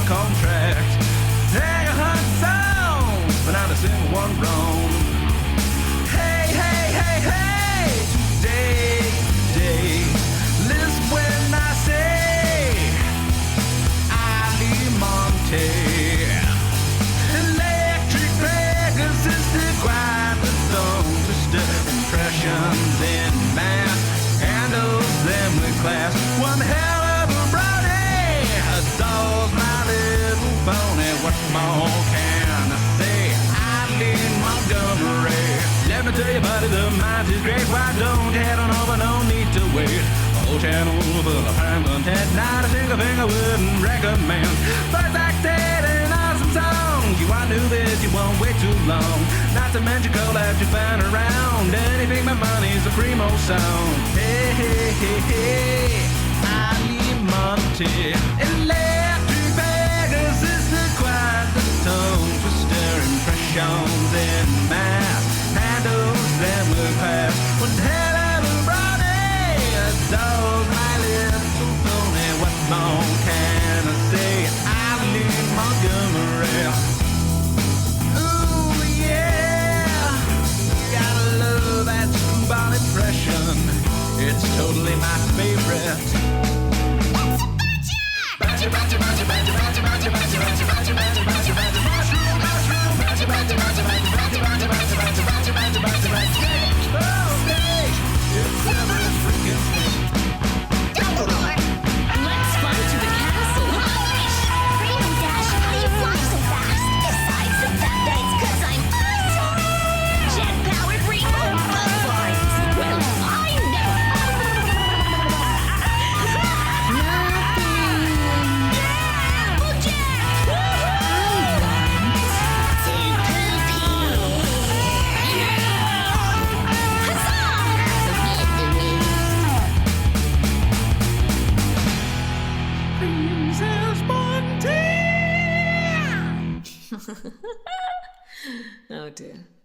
contract. Take 100 songs, but not a single one wrong. Hey, hey, hey, hey, today, listen when I say Ali Monte. Electric Pegasus, the quiet, the tongue twister, impressions in mass, handles them with class. One hell of a brownie, adores my little pony. What more can I say? Ali Montgomery. Let me tell you, buddy, the mind is great. Why don't you head on over? No need to wait. Whole channel full of prime content. Not a single thing I wouldn't recommend. First acted an awesome song. You are new this, you won't wait too long. Not to mention collabs you find around. Anything but money's a primo sound. Hey, hey, hey, hey, Ali Monte. Electric Pegasus, the quiet, the tongue twister, impressions in mass, handles them with class. One hell of a brownie, adores my little pony. What more can I say? Ali Montgomery. Ooh, yeah, you gotta love that screwball impression. It's totally my favorite. Dumbledore! Let's fly to the castle! Rainbow Dash, how do you fly so fast? Besides the fact that it's 'cause I'm awesome! Jet-powered rainbow butterflies! Well, I never... Yeah! Applejack! Princess Monty! Oh dear.